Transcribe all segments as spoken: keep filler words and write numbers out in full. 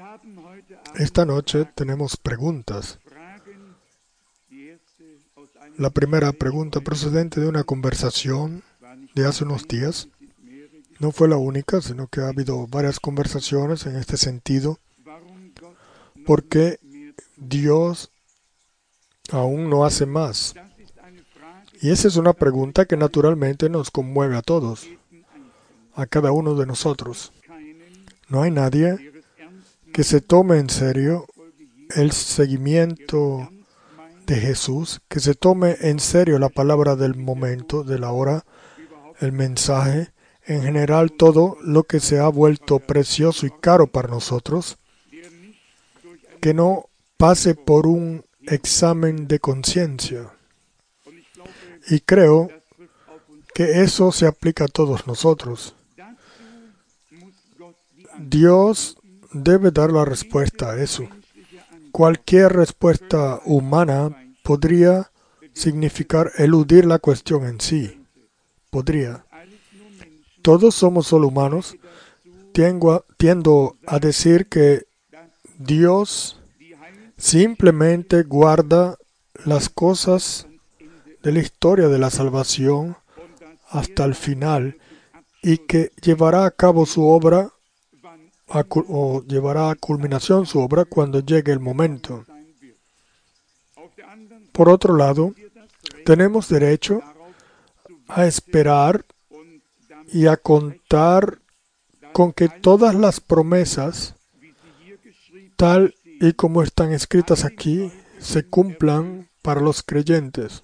Esta noche tenemos preguntas. La primera pregunta procedente de una conversación de hace unos días. No fue la única, sino que ha habido varias conversaciones en este sentido. ¿Por qué Dios aún no hace más? Y esa es una pregunta que naturalmente nos conmueve a todos, a cada uno de nosotros. No hay nadie que se tome en serio el seguimiento de Jesús, que se tome en serio la palabra del momento, de la hora, el mensaje, en general todo lo que se ha vuelto precioso y caro para nosotros, que no pase por un examen de conciencia. Y creo que eso se aplica a todos nosotros. Dios debe dar la respuesta a eso. Cualquier respuesta humana podría significar eludir la cuestión en sí. Podría. Todos somos solo humanos. Tiendo, tiendo a decir que Dios simplemente guarda las cosas de la historia de la salvación hasta el final y que llevará a cabo su obra a, o llevará a culminación su obra cuando llegue el momento. Por otro lado, tenemos derecho a esperar y a contar con que todas las promesas, tal y como están escritas aquí, se cumplan para los creyentes.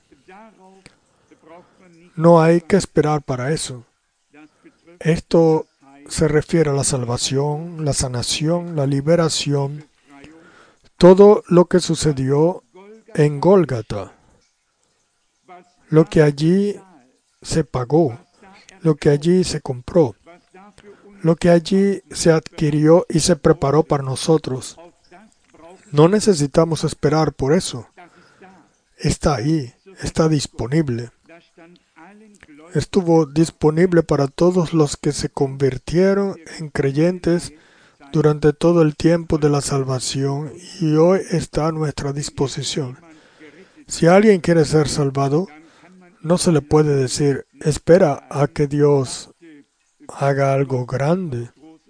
No hay que esperar para eso. Esto se refiere a la salvación, la sanación, la liberación, todo lo que sucedió en Gólgata, lo que allí se pagó, lo que allí se compró, lo que allí se adquirió y se preparó para nosotros. No necesitamos esperar por eso. Está ahí, está disponible. Estuvo disponible para todos los que se convirtieron en creyentes durante todo el tiempo de la salvación y hoy está a nuestra disposición. Si alguien quiere ser salvado, no se le puede decir, espera a que Dios haga algo grande.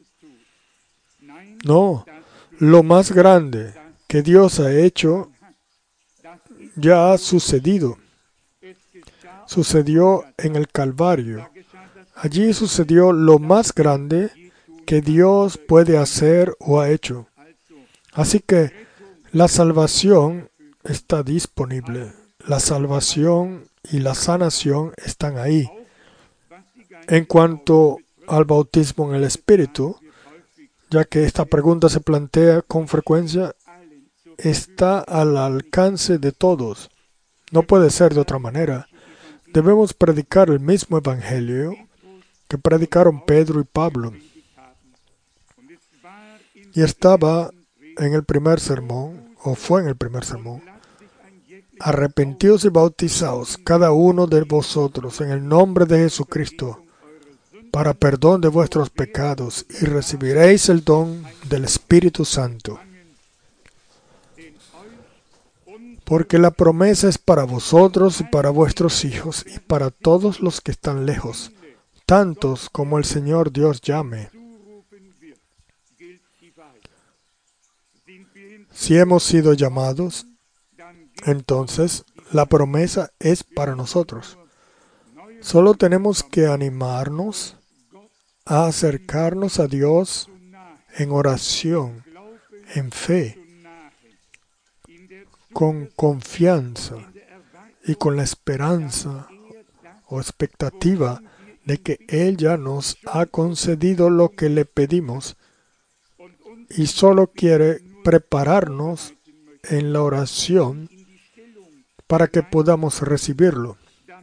No, lo más grande que Dios ha hecho ya ha sucedido. Sucedió en el Calvario. Allí sucedió lo más grande que Dios puede hacer o ha hecho. Así que la salvación está disponible. La salvación y la sanación están ahí. En cuanto al bautismo en el Espíritu, ya que esta pregunta se plantea con frecuencia, está al alcance de todos. No puede ser de otra manera. Debemos predicar el mismo evangelio que predicaron Pedro y Pablo. Y estaba en el primer sermón, o fue en el primer sermón, arrepentíos y bautizaos cada uno de vosotros en el nombre de Jesucristo para perdón de vuestros pecados y recibiréis el don del Espíritu Santo. Porque la promesa es para vosotros y para vuestros hijos y para todos los que están lejos, tantos como el Señor Dios llame. Si hemos sido llamados, entonces la promesa es para nosotros. Solo tenemos que animarnos a acercarnos a Dios en oración, en fe, con confianza y con la esperanza o expectativa de que Él ya nos ha concedido lo que le pedimos y solo quiere prepararnos en la oración para que podamos recibirlo.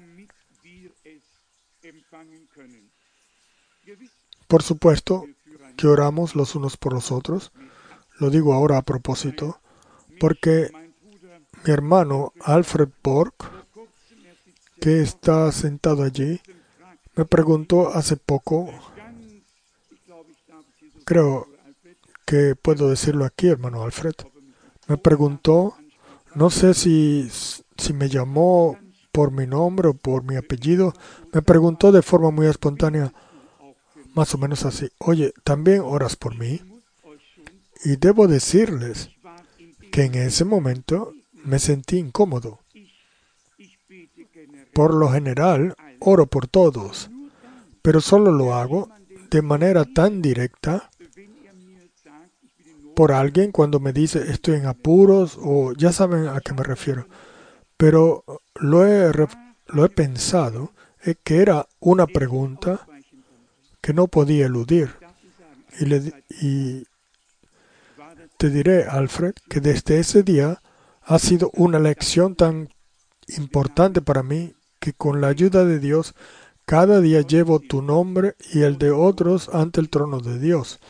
Por supuesto que oramos los unos por los otros. Lo digo ahora a propósito, porque mi hermano Alfred Borg, que está sentado allí, me preguntó hace poco, creo que puedo decirlo aquí, hermano Alfred. Me preguntó, no sé si, si me llamó por mi nombre o por mi apellido, me preguntó de forma muy espontánea, más o menos así, oye, ¿también oras por mí? Y debo decirles que en ese momento me sentí incómodo. Por lo general, oro por todos, pero solo lo hago de manera tan directa por alguien cuando me dice estoy en apuros o ya saben a qué me refiero. Pero lo he, lo he pensado eh, que era una pregunta que no podía eludir. Y, le, y te diré, Alfred, que desde ese día ha sido una lección tan importante para mí que con la ayuda de Dios cada día llevo tu nombre y el de otros ante el trono de Dios.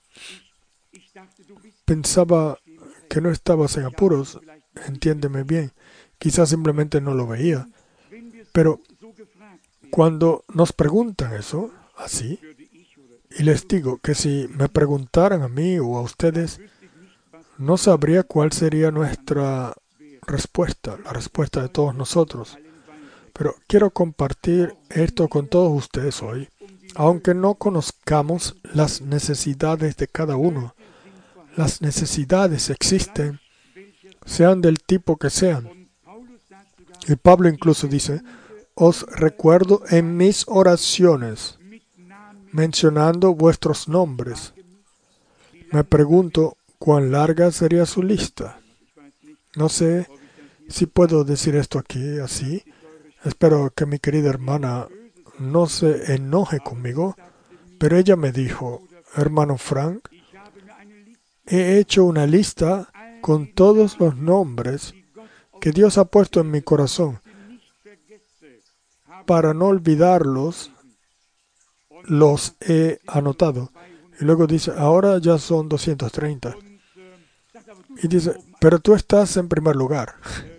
Pensaba que no estabas en apuros, entiéndeme bien, quizás simplemente no lo veía, pero cuando nos preguntan eso, así, y les digo que si me preguntaran a mí o a ustedes, no sabría cuál sería nuestra respuesta, la respuesta de todos nosotros. Pero quiero compartir esto con todos ustedes hoy, aunque no conozcamos las necesidades de cada uno. Las necesidades existen, sean del tipo que sean. Y Pablo incluso dice, os recuerdo en mis oraciones, mencionando vuestros nombres. Me pregunto, ¿cuán larga sería su lista? No sé si puedo decir esto aquí, así. Espero que mi querida hermana no se enoje conmigo, pero ella me dijo, hermano Frank, he hecho una lista con todos los nombres que Dios ha puesto en mi corazón. Para no olvidarlos, los he anotado. Y luego dice, ahora ya son doscientos treinta. Y dice, pero tú estás en primer lugar.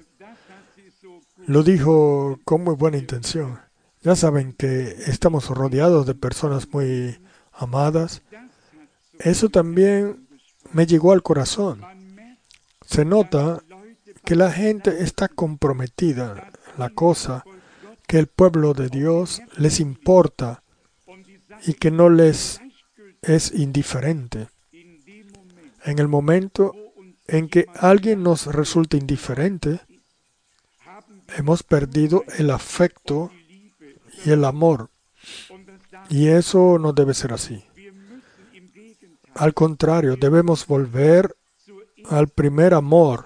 Lo dijo con muy buena intención. Ya saben que estamos rodeados de personas muy amadas. Eso también me llegó al corazón. Se nota que la gente está comprometida en la cosa, que el pueblo de Dios les importa y que no les es indiferente. En el momento en que alguien nos resulta indiferente, hemos perdido el afecto y el amor. Y eso no debe ser así. Al contrario, debemos volver al primer amor,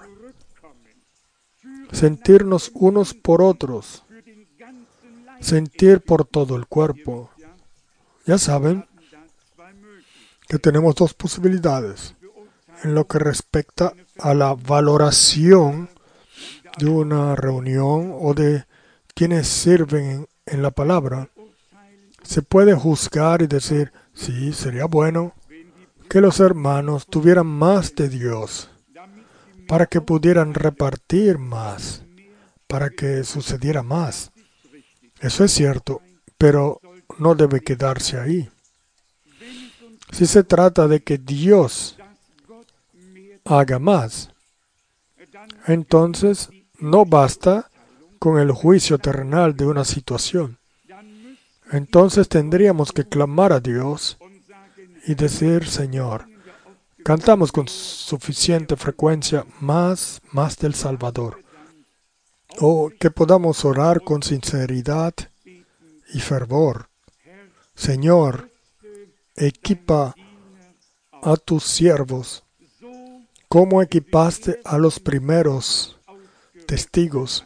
sentirnos unos por otros, sentir por todo el cuerpo. Ya saben que tenemos dos posibilidades en lo que respecta a la valoración de una reunión o de quienes sirven en, en la palabra. Se puede juzgar y decir, sí, sería bueno que los hermanos tuvieran más de Dios para que pudieran repartir más, para que sucediera más. Eso es cierto, pero no debe quedarse ahí. Si se trata de que Dios haga más, entonces no basta con el juicio terrenal de una situación. Entonces tendríamos que clamar a Dios y decir, Señor, cantamos con suficiente frecuencia más, más del Salvador. O que podamos orar con sinceridad y fervor. Señor, equipa a tus siervos como equipaste a los primeros testigos.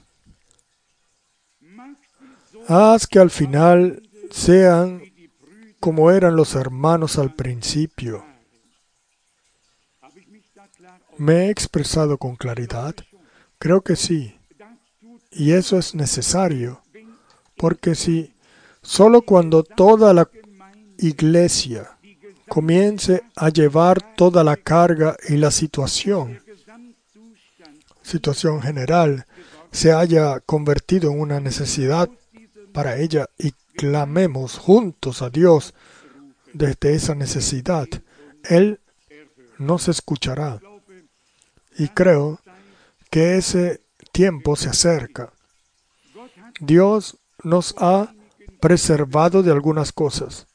Haz que al final sean como eran los hermanos al principio. ¿Me he expresado con claridad? Creo que sí. Y eso es necesario, porque si solo cuando toda la iglesia comience a llevar toda la carga y la situación, situación general, se haya convertido en una necesidad para ella y clamemos juntos a Dios desde esa necesidad, Él no se escuchará. Y creo que ese tiempo se acerca. Dios nos ha preservado de algunas cosas.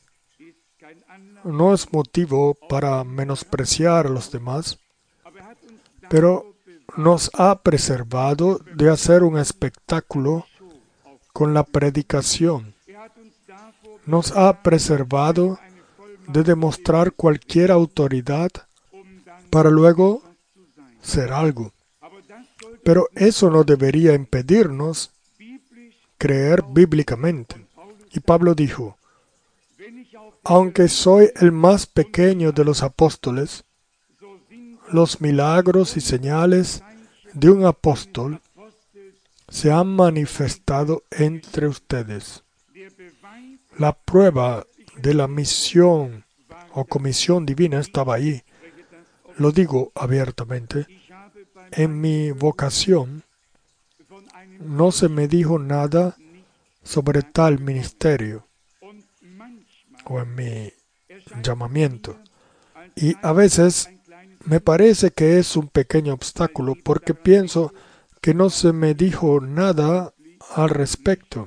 No es motivo para menospreciar a los demás, pero nos ha preservado de hacer un espectáculo con la predicación. Nos ha preservado de demostrar cualquier autoridad para luego ser algo. Pero eso no debería impedirnos creer bíblicamente. Y Pablo dijo, aunque soy el más pequeño de los apóstoles, los milagros y señales de un apóstol se han manifestado entre ustedes. La prueba de la misión o comisión divina estaba ahí. Lo digo abiertamente. En mi vocación no se me dijo nada sobre tal ministerio o en mi llamamiento. Y a veces me parece que es un pequeño obstáculo porque pienso que no se me dijo nada al respecto.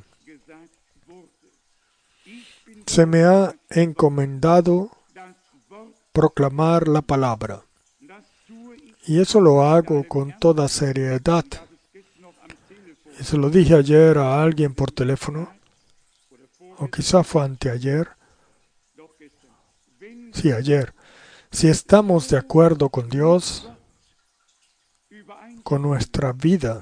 Se me ha encomendado proclamar la palabra. Y eso lo hago con toda seriedad. Y se lo dije ayer a alguien por teléfono, o quizá fue anteayer. Sí, ayer. Si estamos de acuerdo con Dios, con nuestra vida,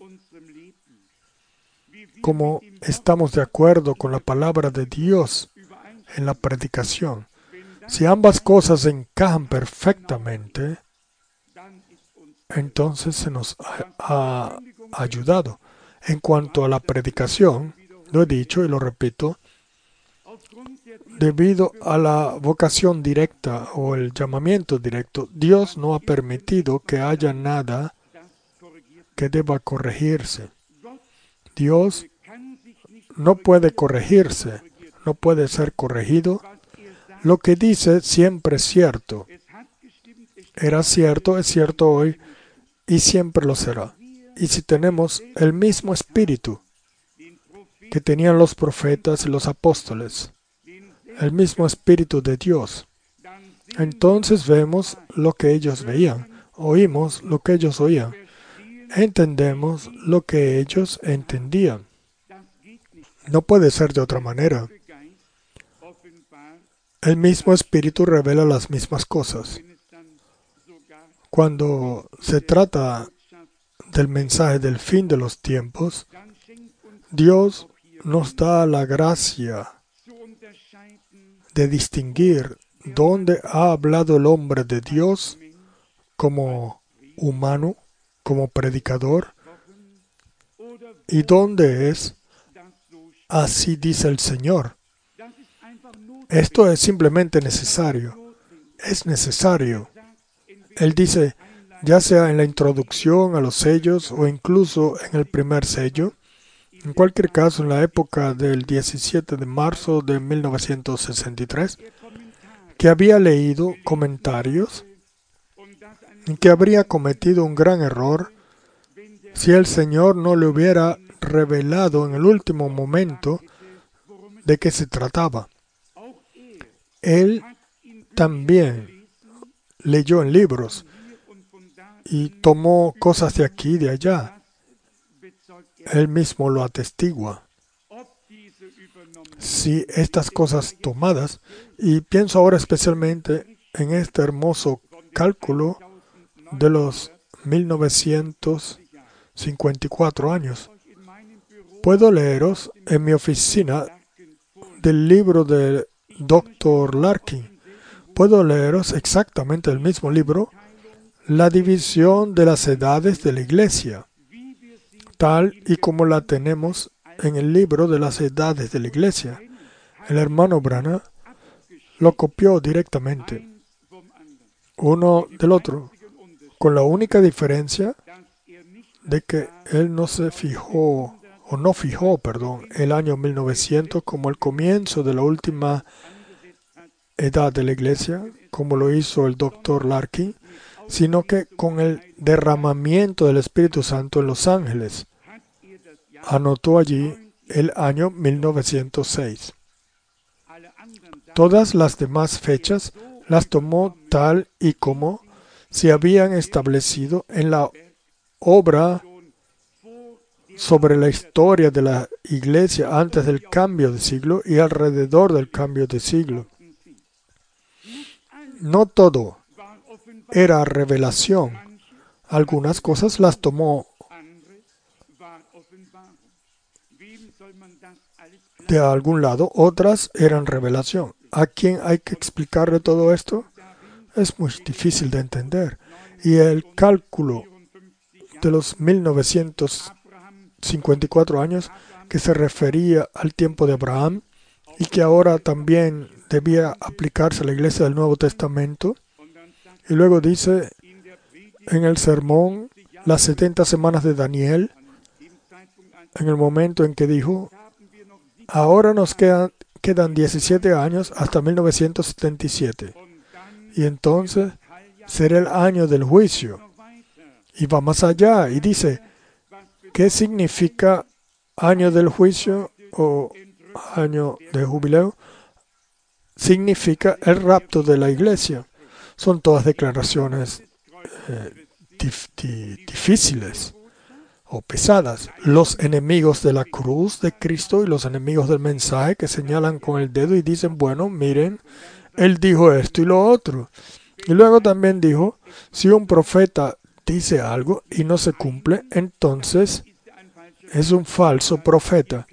como estamos de acuerdo con la palabra de Dios en la predicación, si ambas cosas encajan perfectamente, entonces se nos ha, ha ayudado. En cuanto a la predicación, lo he dicho y lo repito, debido a la vocación directa o el llamamiento directo, Dios no ha permitido que haya nada que deba corregirse. Dios no puede corregirse, no puede ser corregido. Lo que dice siempre es cierto. Era cierto, es cierto hoy y siempre lo será. Y si tenemos el mismo espíritu que tenían los profetas y los apóstoles, el mismo espíritu de Dios, entonces vemos lo que ellos veían, oímos lo que ellos oían, entendemos lo que ellos entendían. No puede ser de otra manera. El mismo espíritu revela las mismas cosas. Cuando se trata del mensaje del fin de los tiempos, Dios nos da la gracia de distinguir dónde ha hablado el hombre de Dios como humano, como predicador, y dónde es así dice el Señor. Esto es simplemente necesario. Es necesario. Él dice, ya sea en la introducción a los sellos o incluso en el primer sello, en cualquier caso en la época del diecisiete de marzo de mil novecientos sesenta y tres, que había leído comentarios y que habría cometido un gran error si el Señor no le hubiera revelado en el último momento de qué se trataba. Él también leyó en libros y tomó cosas de aquí y de allá. Él mismo lo atestigua. Si estas cosas tomadas, y pienso ahora especialmente en este hermoso cálculo de los mil novecientos cincuenta y cuatro años, puedo leeros en mi oficina del libro del doctor Larkin. Puedo leeros exactamente el mismo libro, La división de las edades de la Iglesia, tal y como la tenemos en el libro de las edades de la Iglesia. El hermano Branham lo copió directamente, uno del otro, con la única diferencia de que él no se fijó, o no fijó, perdón, el año mil novecientos como el comienzo de la última edad de la Iglesia, como lo hizo el doctor Larkin, sino que con el derramamiento del Espíritu Santo en los ángeles. Anotó allí el año mil novecientos seis. Todas las demás fechas las tomó tal y como se habían establecido en la obra sobre la historia de la Iglesia antes del cambio de siglo y alrededor del cambio de siglo. No todo era revelación. Algunas cosas las tomó de algún lado, otras eran revelación. ¿A quién hay que explicarle todo esto? Es muy difícil de entender. Y el cálculo de los mil novecientos cincuenta y cuatro años, que se refería al tiempo de Abraham y que ahora también debía aplicarse a la Iglesia del Nuevo Testamento. Y luego dice en el sermón las setenta semanas de Daniel, en el momento en que dijo, ahora nos quedan, quedan diecisiete años hasta mil novecientos setenta y siete. Y entonces será el año del juicio. Y va más allá y dice, ¿qué significa año del juicio o año de jubileo? Significa el rapto de la iglesia. Son todas declaraciones eh, dif, di, difíciles o pesadas. Los enemigos de la cruz de Cristo y los enemigos del mensaje que señalan con el dedo y dicen, bueno, miren, él dijo esto y lo otro. Y luego también dijo, si un profeta dice algo y no se cumple, entonces es un falso profeta.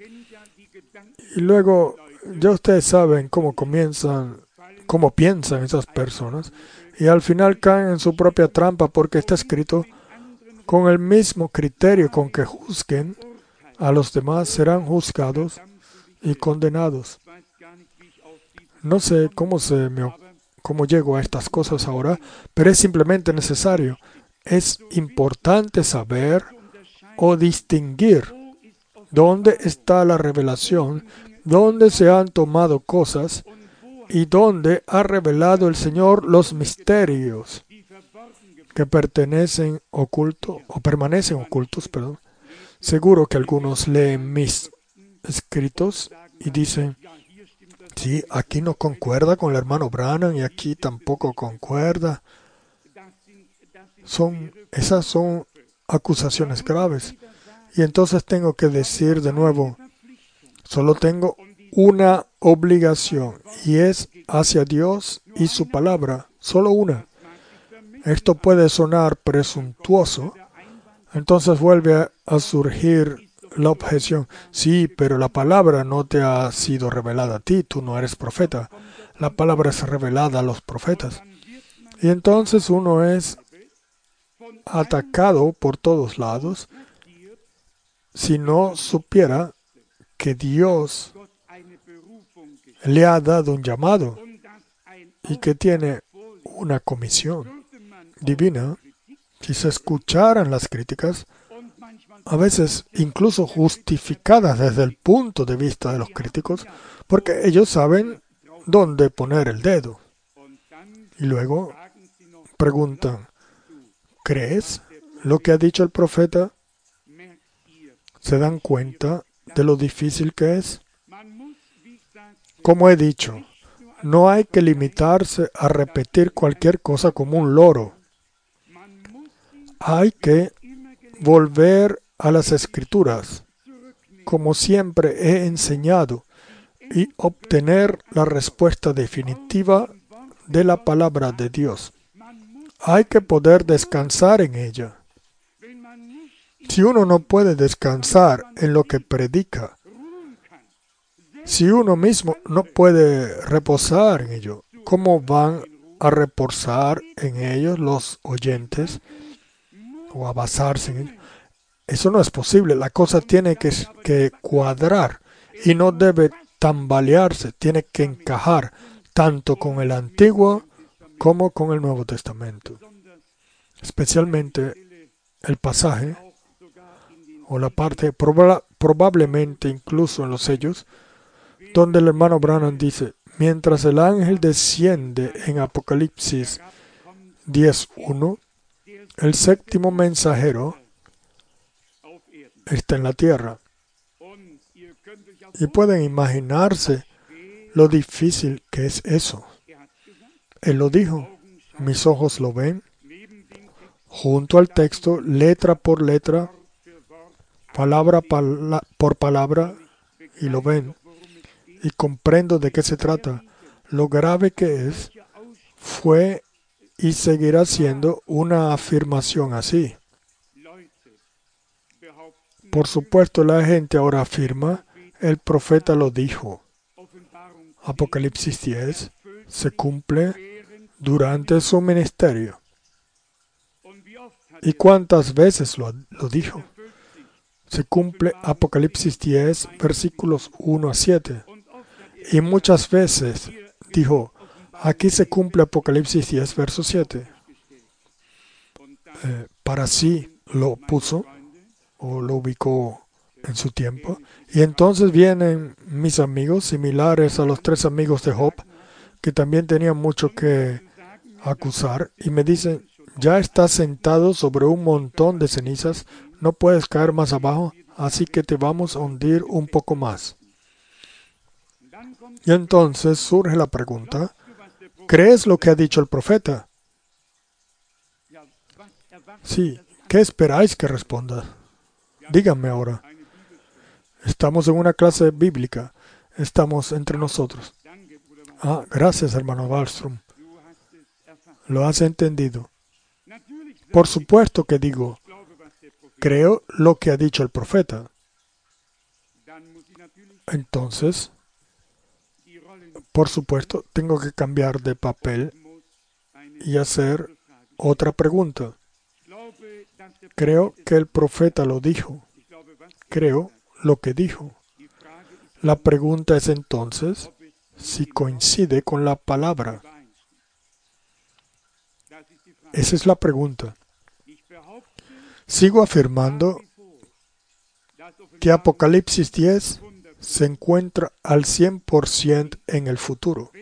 Y luego, ya ustedes saben cómo comienzan, cómo piensan esas personas, y al final caen en su propia trampa porque está escrito, con el mismo criterio con que juzguen a los demás serán juzgados y condenados. No sé cómo, se me, cómo llego a estas cosas ahora, pero es simplemente necesario. Es importante saber o distinguir dónde está la revelación, dónde se han tomado cosas y dónde ha revelado el Señor los misterios que pertenecen ocultos o permanecen ocultos, perdón. Seguro que algunos leen mis escritos y dicen, sí, aquí no concuerda con el hermano Branham y aquí tampoco concuerda. Son, esas son acusaciones graves. Y entonces tengo que decir de nuevo, solo tengo una obligación y es hacia Dios y su palabra, solo una. Esto puede sonar presuntuoso, entonces vuelve a surgir la objeción. Sí, pero la palabra no te ha sido revelada a ti, tú no eres profeta. La palabra es revelada a los profetas. Y entonces uno es atacado por todos lados si no supiera que Dios le ha dado un llamado y que tiene una comisión divina. Si se escucharan las críticas, a veces incluso justificadas desde el punto de vista de los críticos, porque ellos saben dónde poner el dedo. Y luego preguntan, ¿crees lo que ha dicho el profeta? ¿Se dan cuenta de lo difícil que es? Como he dicho, no hay que limitarse a repetir cualquier cosa como un loro. Hay que volver a las Escrituras, como siempre he enseñado, y obtener la respuesta definitiva de la palabra de Dios. Hay que poder descansar en ella. Si uno no puede descansar en lo que predica, si uno mismo no puede reposar en ello, ¿cómo van a reposar en ellos los oyentes o a basarse en ello? Eso no es posible. La cosa tiene que, que cuadrar y no debe tambalearse, tiene que encajar tanto con el Antiguo como con el Nuevo Testamento. Especialmente el pasaje o la parte, proba, probablemente incluso en los sellos, donde el hermano Branham dice, Mientras el ángel desciende en Apocalipsis diez uno, el séptimo mensajero está en la tierra. Y pueden imaginarse lo difícil que es eso. Él lo dijo, mis ojos lo ven, junto al texto, letra por letra, palabra por palabra, y lo ven. Y comprendo de qué se trata. Lo grave que es, fue y seguirá siendo una afirmación así. Por supuesto, la gente ahora afirma, el profeta lo dijo. Apocalipsis diez se cumple durante su ministerio. ¿Y cuántas veces lo, lo dijo? Se cumple Apocalipsis diez, versículos uno a siete. Y muchas veces dijo, aquí se cumple Apocalipsis diez, verso siete. Eh, para sí lo puso o lo ubicó en su tiempo. Y entonces vienen mis amigos, similares a los tres amigos de Job, que también tenían mucho que acusar, y me dicen, ya estás sentado sobre un montón de cenizas, no puedes caer más abajo, así que te vamos a hundir un poco más. Y entonces surge la pregunta, ¿crees lo que ha dicho el profeta? Sí, ¿qué esperáis que responda? Díganme ahora. Estamos en una clase bíblica. Estamos entre nosotros. Ah, gracias, hermano Wallström. Lo has entendido. Por supuesto que digo, creo lo que ha dicho el profeta. Entonces, por supuesto, tengo que cambiar de papel y hacer otra pregunta. Creo que el profeta lo dijo. Creo lo que dijo. La pregunta es entonces si coincide con la palabra. Esa es la pregunta. Sigo afirmando que Apocalipsis diez se encuentra al cien por ciento en el futuro.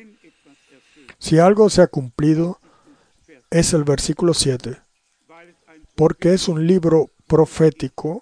Si algo se ha cumplido, es el versículo siete, porque es un libro profético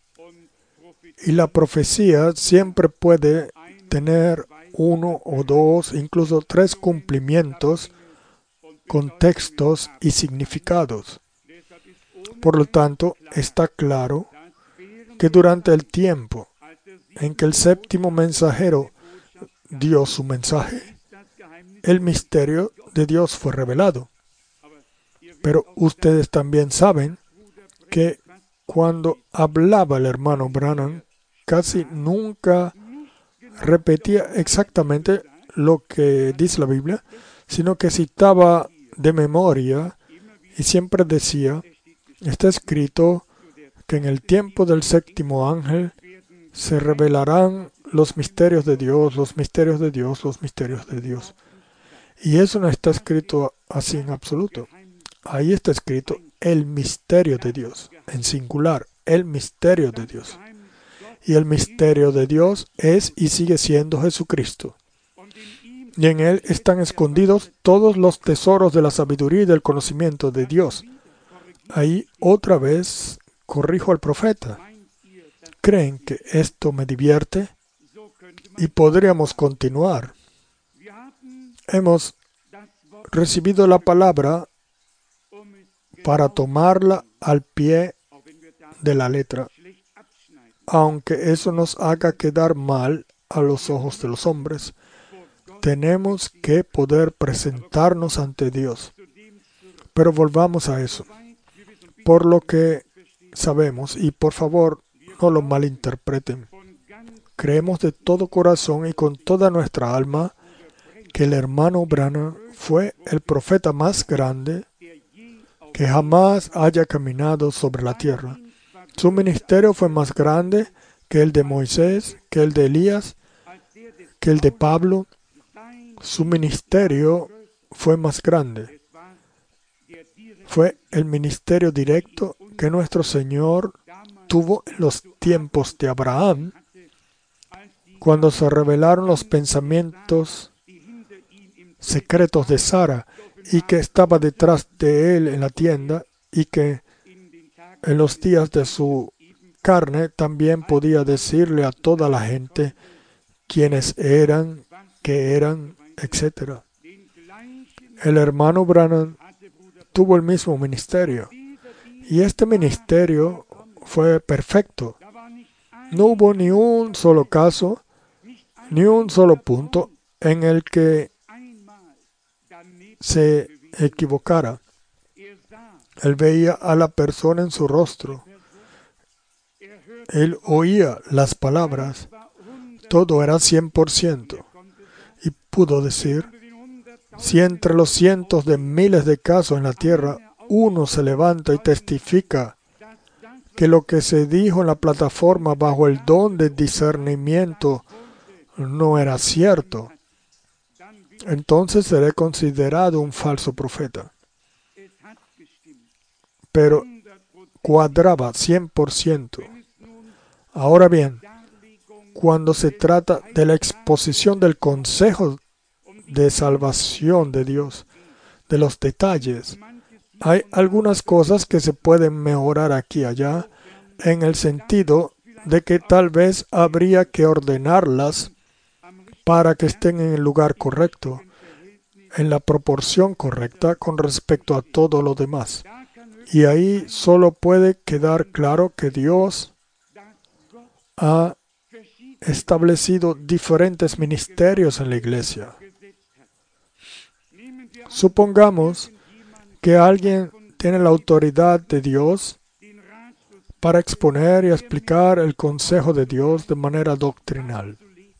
y la profecía siempre puede tener uno o dos, incluso tres cumplimientos, contextos y significados. Por lo tanto, está claro que durante el tiempo en que el séptimo mensajero dio su mensaje, el misterio de Dios fue revelado. Pero ustedes también saben que cuando hablaba el hermano Branham, casi nunca repetía exactamente lo que dice la Biblia, sino que citaba de memoria y siempre decía, está escrito que en el tiempo del séptimo ángel se revelarán los misterios de Dios, los misterios de Dios, los misterios de Dios. Y eso no está escrito así en absoluto. Ahí está escrito el misterio de Dios, en singular, el misterio de Dios. Y el misterio de Dios es y sigue siendo Jesucristo. Y en Él están escondidos todos los tesoros de la sabiduría y del conocimiento de Dios. Ahí otra vez corrijo al profeta. ¿Creen que esto me divierte? Y podríamos continuar. Hemos recibido la palabra para tomarla al pie de la letra, aunque eso nos haga quedar mal a los ojos de los hombres. Tenemos que poder presentarnos ante Dios. Pero volvamos a eso. Por lo que sabemos, y por favor no lo malinterpreten, creemos de todo corazón y con toda nuestra alma que el hermano Branham fue el profeta más grande que jamás haya caminado sobre la tierra. Su ministerio fue más grande que el de Moisés, que el de Elías, que el de Pablo. Su ministerio fue más grande. Fue el ministerio directo que nuestro Señor tuvo en los tiempos de Abraham, cuando se revelaron los pensamientos secretos de Sara y que estaba detrás de él en la tienda y que en los días de su carne también podía decirle a toda la gente quiénes eran, qué eran, etcétera. El hermano Branham tuvo el mismo ministerio y este ministerio fue perfecto. No hubo ni un solo caso, ni un solo punto en el que se equivocara. Él veía a la persona en su rostro. Él oía las palabras. Todo era cien por ciento. Y pudo decir, si entre los cientos de miles de casos en la tierra, uno se levanta y testifica que lo que se dijo en la plataforma bajo el don de discernimiento no era cierto, entonces seré considerado un falso profeta. Pero cuadraba cien por ciento. Ahora bien, cuando se trata de la exposición del consejo de salvación de Dios, de los detalles, hay algunas cosas que se pueden mejorar aquí y allá, en el sentido de que tal vez habría que ordenarlas para que estén en el lugar correcto, en la proporción correcta con respecto a todo lo demás. Y ahí solo puede quedar claro que Dios ha establecido diferentes ministerios en la iglesia. Supongamos que alguien tiene la autoridad de Dios para exponer y explicar el consejo de Dios de manera doctrinal.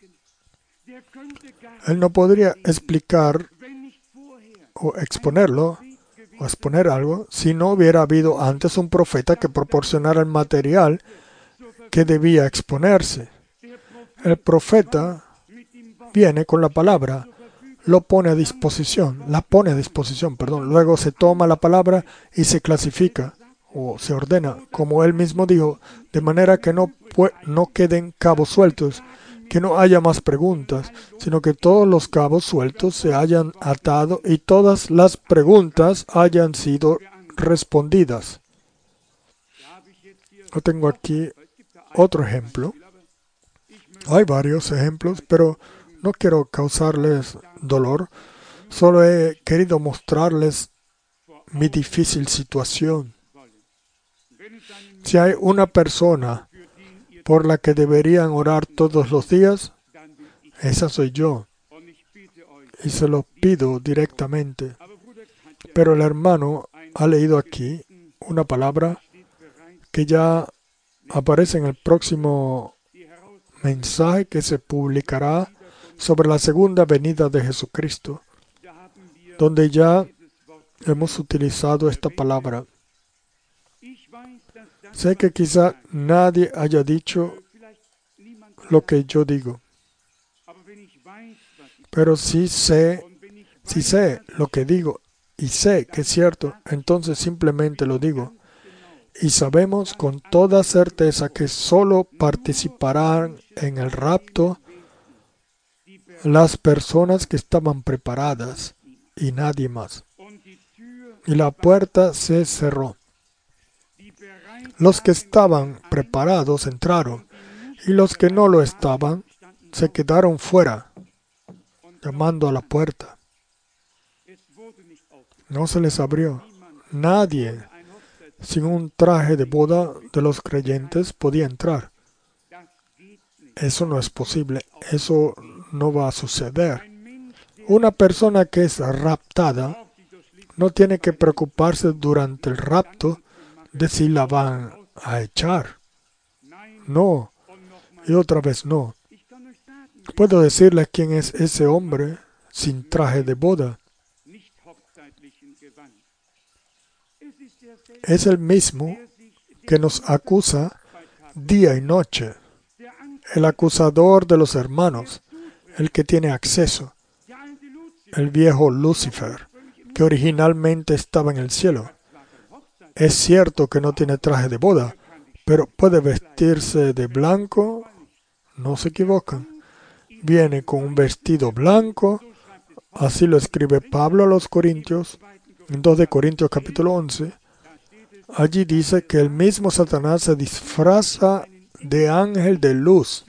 Él no podría explicar o exponerlo o exponer algo si no hubiera habido antes un profeta que proporcionara el material que debía exponerse. El profeta viene con la palabra, lo pone a disposición, la pone a disposición, perdón. Luego se toma la palabra y se clasifica o se ordena, como él mismo dijo, de manera que no, no queden cabos sueltos, que no haya más preguntas, sino que todos los cabos sueltos se hayan atado y todas las preguntas hayan sido respondidas. Yo tengo aquí otro ejemplo. Hay varios ejemplos, pero no quiero causarles dolor. Solo he querido mostrarles mi difícil situación. Si hay una persona por la que deberían orar todos los días, esa soy yo. Y se lo pido directamente. Pero el hermano ha leído aquí una palabra que ya aparece en el próximo mensaje que se publicará sobre la segunda venida de Jesucristo, donde ya hemos utilizado esta palabra. Sé que quizá nadie haya dicho lo que yo digo, pero si sé, si sé lo que digo y sé que es cierto, entonces simplemente lo digo. Y sabemos con toda certeza que solo participarán en el rapto las personas que estaban preparadas y nadie más. Y la puerta se cerró. Los que estaban preparados entraron y los que no lo estaban se quedaron fuera, llamando a la puerta. No se les abrió. Nadie sin un traje de boda de los creyentes podía entrar. Eso no es posible. Eso no va a suceder. Una persona que es raptada no tiene que preocuparse durante el rapto de si la van a echar. No. Y otra vez no. Puedo decirles quién es ese hombre sin traje de boda. Es el mismo que nos acusa día y noche. El acusador de los hermanos, el que tiene acceso, el viejo Lucifer, que originalmente estaba en el cielo. Es cierto que no tiene traje de boda, pero puede vestirse de blanco, no se equivocan. Viene con un vestido blanco, Así lo escribe Pablo a los Corintios, en dos de Corintios capítulo once. Allí dice que el mismo Satanás se disfraza de ángel de luz.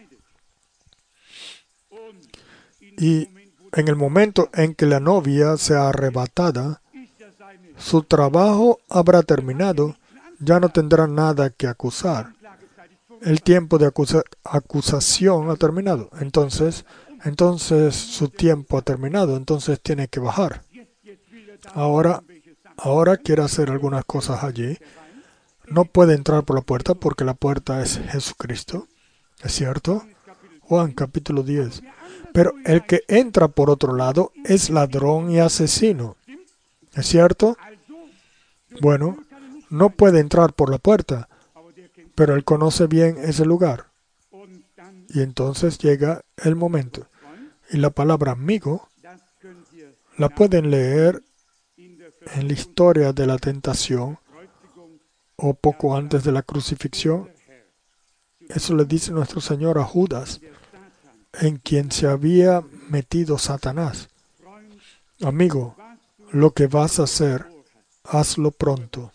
Y en el momento en que la novia sea arrebatada, su trabajo habrá terminado, ya no tendrá nada que acusar. El tiempo de acusa- acusación ha terminado. Entonces, entonces su tiempo ha terminado, entonces tiene que bajar. Ahora, ahora quiere hacer algunas cosas allí. No puede entrar por la puerta porque la puerta es Jesucristo. ¿Es cierto? Juan capítulo diez. Pero el que entra por otro lado es ladrón y asesino. ¿Es cierto? Bueno, no puede entrar por la puerta, pero él conoce bien ese lugar. Y entonces llega el momento. Y la palabra amigo la pueden leer en la historia de la tentación o poco antes de la crucifixión. Eso le dice nuestro Señor a Judas, en quien se había metido Satanás. Amigo, lo que vas a hacer, hazlo pronto.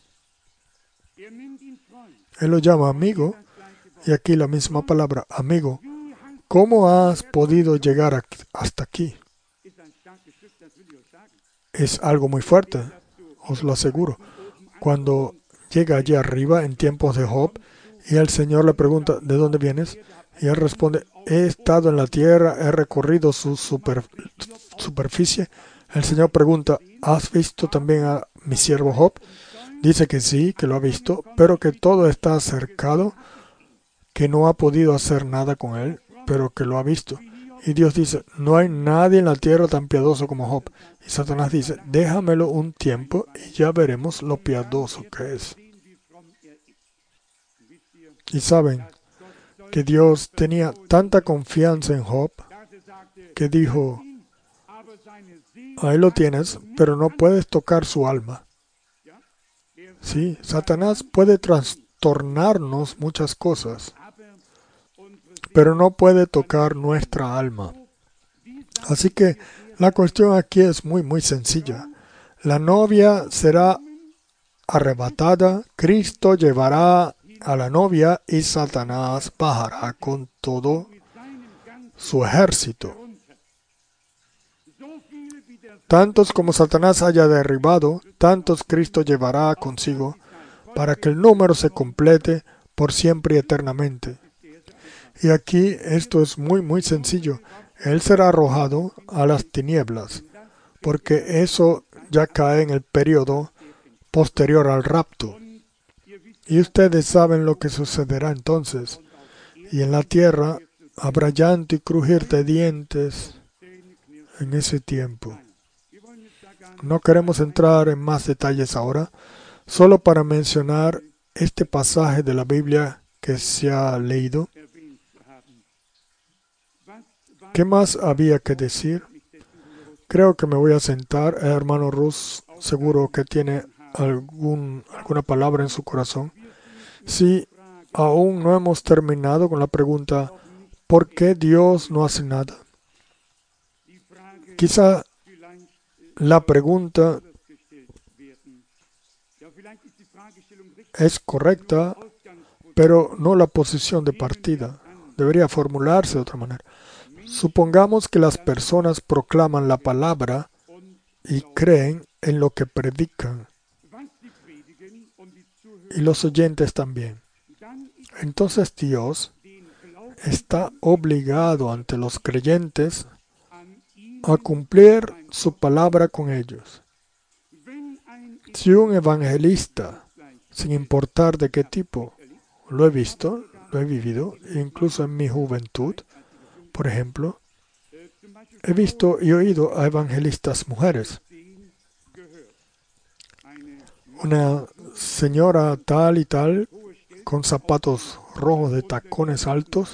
Él lo llama amigo, y aquí la misma palabra, amigo. ¿Cómo has podido llegar aquí- hasta aquí? Es algo muy fuerte, os lo aseguro. Cuando llega allí arriba en tiempos de Job, y el Señor le pregunta, ¿de dónde vienes? Y él responde, he estado en la tierra, he recorrido su super- superficie. El Señor pregunta, ¿has visto también a mi siervo Job? Dice que sí, que lo ha visto, pero que todo está cercado, que no ha podido hacer nada con él, pero que lo ha visto. Y Dios dice, no hay nadie en la tierra tan piadoso como Job. Y Satanás dice, déjamelo un tiempo y ya veremos lo piadoso que es. Y saben que Dios tenía tanta confianza en Job que dijo, ahí lo tienes, pero no puedes tocar su alma. Sí, Satanás puede trastornarnos muchas cosas, pero no puede tocar nuestra alma. Así que la cuestión aquí es muy, muy sencilla. La novia será arrebatada, Cristo llevará a la novia y Satanás bajará con todo su ejército. Tantos como Satanás haya derribado, tantos Cristo llevará consigo, para que el número se complete por siempre y eternamente. Y aquí esto es muy, muy sencillo. Él será arrojado a las tinieblas, porque eso ya cae en el periodo posterior al rapto. Y ustedes saben lo que sucederá entonces. Y en la tierra habrá llanto y crujir de dientes en ese tiempo. No queremos entrar en más detalles ahora, solo para mencionar este pasaje de la Biblia que se ha leído. ¿Qué más había que decir? Creo que me voy a sentar. El hermano Rus seguro que tiene algún, alguna palabra en su corazón. Si aún no hemos terminado con la pregunta, ¿por qué Dios no hace nada? Quizá la pregunta es correcta, pero no la posición de partida. Debería formularse de otra manera. Supongamos que las personas proclaman la palabra y creen en lo que predican, y los oyentes también. Entonces Dios está obligado ante los creyentes a cumplir su palabra con ellos. Si un evangelista, sin importar de qué tipo, lo he visto, lo he vivido, incluso en mi juventud, por ejemplo, he visto y oído a evangelistas mujeres. Una señora tal y tal, con zapatos rojos de tacones altos,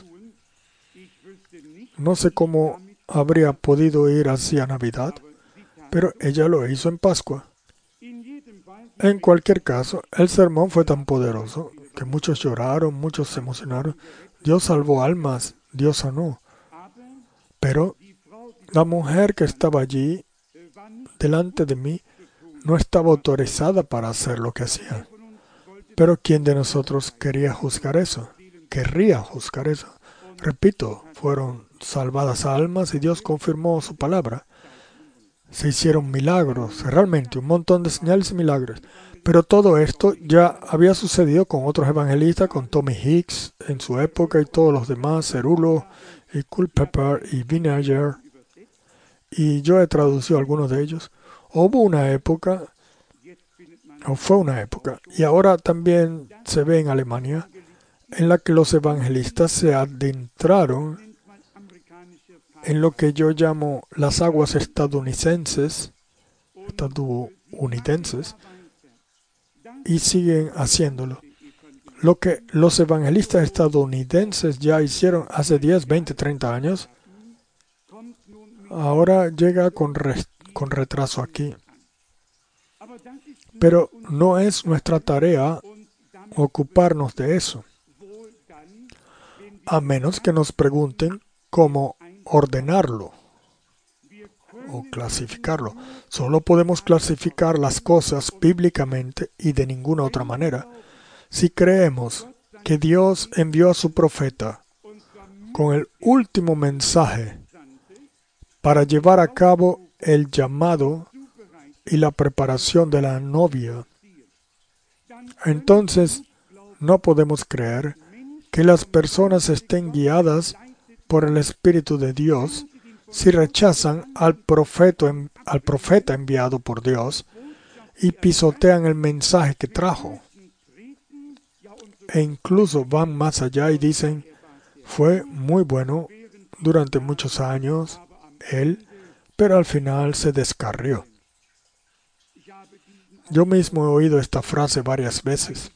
no sé cómo habría podido ir así a Navidad, pero ella lo hizo en Pascua. En cualquier caso, el sermón fue tan poderoso que muchos lloraron, muchos se emocionaron. Dios salvó almas, Dios sanó. Pero La mujer que estaba allí, delante de mí, no estaba autorizada para hacer lo que hacía. Pero ¿quién de nosotros quería juzgar eso? Querría juzgar eso. Repito, fueron salvadas almas y Dios confirmó su palabra. Se hicieron milagros, realmente un montón de señales y milagros. Pero todo esto ya había sucedido con otros evangelistas, con Tommy Hicks en su época y todos los demás, Cerulo y Culpeper y Vinegar. Y yo he traducido algunos de ellos. Hubo una época, o fue una época, y ahora también se ve en Alemania, en la que los evangelistas se adentraron en lo que yo llamo las aguas estadounidenses, estadounidenses, y siguen haciéndolo. Lo que los evangelistas estadounidenses ya hicieron hace diez, veinte, treinta años, ahora llega con, res, con retraso aquí. Pero no es nuestra tarea ocuparnos de eso, a menos que nos pregunten cómo ordenarlo o clasificarlo. Solo podemos clasificar las cosas bíblicamente y de ninguna otra manera. Si creemos que Dios envió a su profeta con el último mensaje para llevar a cabo el llamado y la preparación de la novia, entonces no podemos creer que las personas estén guiadas por el Espíritu de Dios si rechazan al profeta, al profeta enviado por Dios y pisotean el mensaje que trajo. E incluso van más allá y dicen, fue muy bueno durante muchos años él, pero al final se descarrió. Yo mismo he oído esta frase varias veces.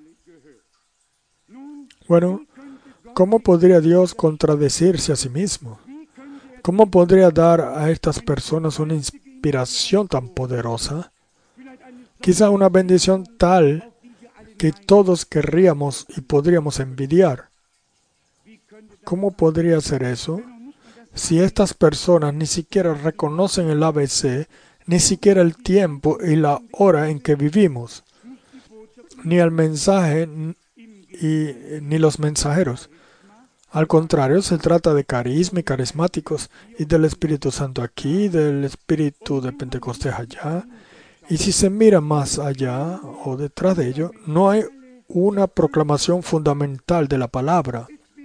Bueno, ¿cómo podría Dios contradecirse a sí mismo? ¿Cómo podría dar a estas personas una inspiración tan poderosa? Quizá una bendición tal que todos querríamos y podríamos envidiar. ¿Cómo podría ser eso? Si estas personas ni siquiera reconocen el A B C, ni siquiera el tiempo y la hora en que vivimos, ni el mensaje y ni los mensajeros. Al contrario, se trata de carisma y carismáticos, y del Espíritu Santo aquí, del Espíritu de Pentecostés allá. Y si se mira más allá o detrás de ello, no hay una proclamación fundamental de la palabra.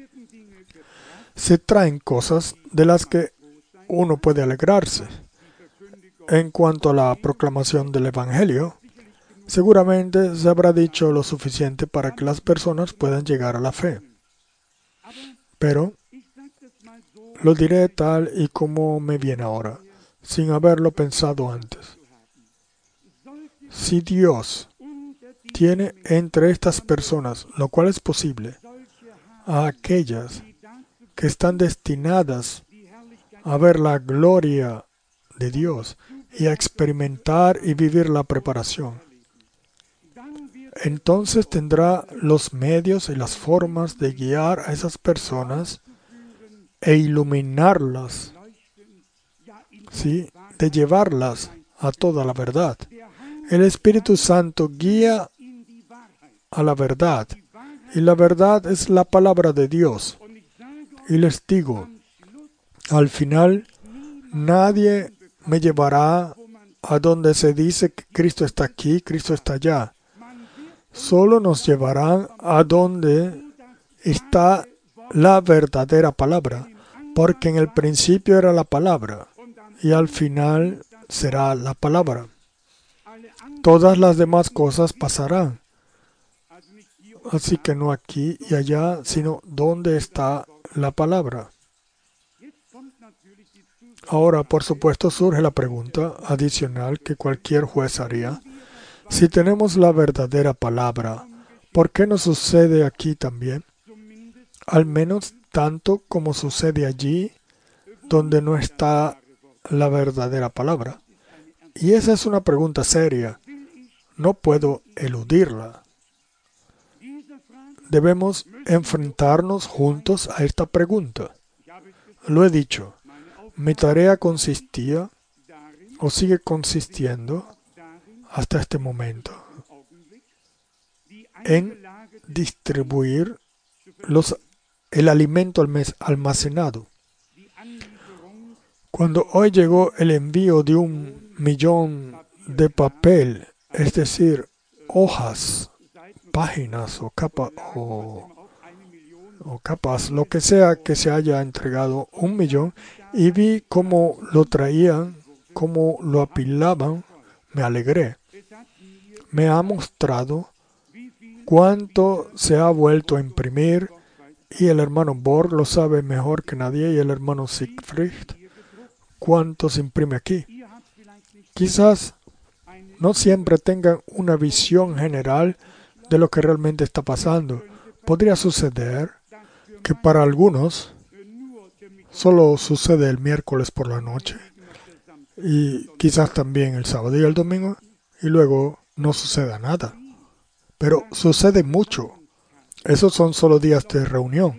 Se traen cosas de las que uno puede alegrarse. En cuanto a la proclamación del Evangelio, seguramente se habrá dicho lo suficiente para que las personas puedan llegar a la fe. Pero lo diré tal y como me viene ahora, sin haberlo pensado antes. Si Dios tiene entre estas personas, lo cual es posible, a aquellas que están destinadas a ver la gloria de Dios y a experimentar y vivir la preparación, entonces tendrá los medios y las formas de guiar a esas personas e iluminarlas, ¿sí? De llevarlas a toda la verdad. El Espíritu Santo guía a la verdad, y la verdad es la palabra de Dios. Y les digo, al final, nadie me llevará a donde se dice que Cristo está aquí, Cristo está allá. Solo nos llevarán a donde está la verdadera palabra, porque en el principio era la palabra, y al final será la palabra. Todas las demás cosas pasarán. Así que no aquí y allá, sino donde está la palabra. Ahora, por supuesto, surge la pregunta adicional que cualquier juez haría. Si tenemos la verdadera palabra, ¿por qué no sucede aquí también? Al menos tanto como sucede allí donde no está la verdadera palabra. Y esa es una pregunta seria. No puedo eludirla. Debemos enfrentarnos juntos a esta pregunta. Lo he dicho. Mi tarea consistía, o sigue consistiendo hasta este momento, en distribuir los, el alimento almacenado. Cuando hoy llegó el envío de un millón de papel, es decir, hojas, páginas o, capa, o, o capas, lo que sea que se haya entregado, un millón, y vi cómo lo traían, cómo lo apilaban, me alegré. Me ha mostrado cuánto se ha vuelto a imprimir, y el hermano Borg lo sabe mejor que nadie, y el hermano Siegfried, cuánto se imprime aquí. Quizás no siempre tengan una visión general de lo que realmente está pasando. Podría suceder que para algunos solo sucede el miércoles por la noche, y quizás también el sábado y el domingo, y luego no suceda nada. Pero sucede mucho. Esos son solo días de reunión.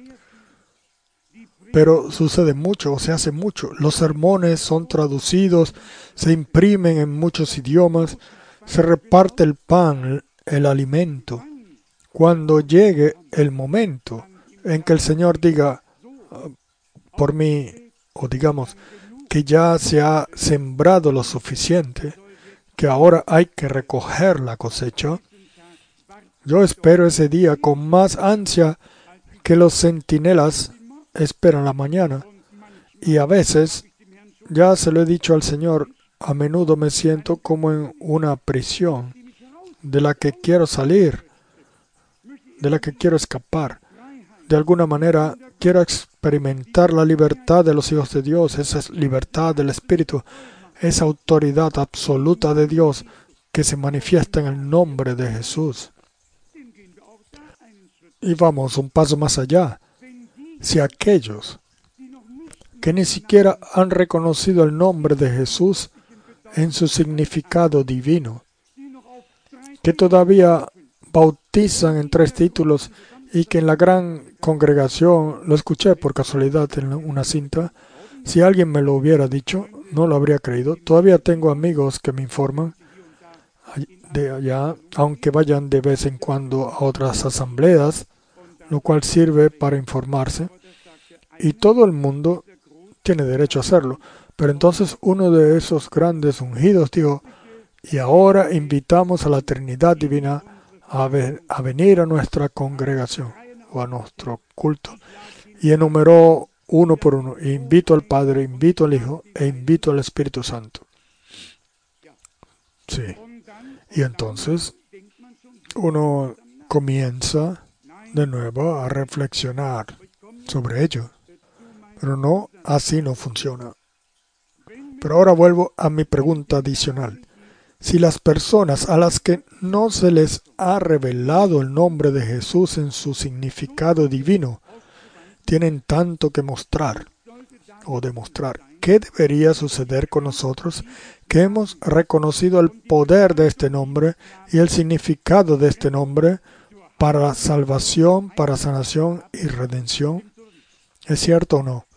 Pero sucede mucho, o se hace mucho. Los sermones son traducidos, se imprimen en muchos idiomas, se reparte el pan, el alimento. Cuando llegue el momento en que el Señor diga, por mí, o digamos, que ya se ha sembrado lo suficiente, que ahora hay que recoger la cosecha, yo espero ese día con más ansia que los centinelas esperan la mañana. Y a veces, ya se lo he dicho al Señor, a menudo me siento como en una prisión de la que quiero salir, de la que quiero escapar. De alguna manera, quiero experimentar la libertad de los hijos de Dios, esa libertad del Espíritu, esa autoridad absoluta de Dios que se manifiesta en el nombre de Jesús. Y vamos un paso más allá. Si aquellos que ni siquiera han reconocido el nombre de Jesús en su significado divino, que todavía bautizan en tres títulos y que en la gran congregación, lo escuché por casualidad en una cinta, si alguien me lo hubiera dicho, no lo habría creído. Todavía tengo amigos que me informan de allá, aunque vayan de vez en cuando a otras asambleas, lo cual sirve para informarse, y todo el mundo tiene derecho a hacerlo. Pero entonces uno de esos grandes ungidos dijo, y ahora invitamos a la Trinidad Divina a, ver, a venir a nuestra congregación o a nuestro culto, y enumeró uno por uno, e invito al Padre, invito al Hijo e invito al Espíritu Santo. Sí. Y entonces uno comienza de nuevo a reflexionar sobre ello. Pero no, así no funciona. Pero ahora vuelvo a mi pregunta adicional. Si las personas a las que no se les ha revelado el nombre de Jesús en su significado divino tienen tanto que mostrar o demostrar, ¿qué debería suceder con nosotros que hemos reconocido el poder de este nombre y el significado de este nombre para salvación, para sanación y redención? ¿Es cierto o no?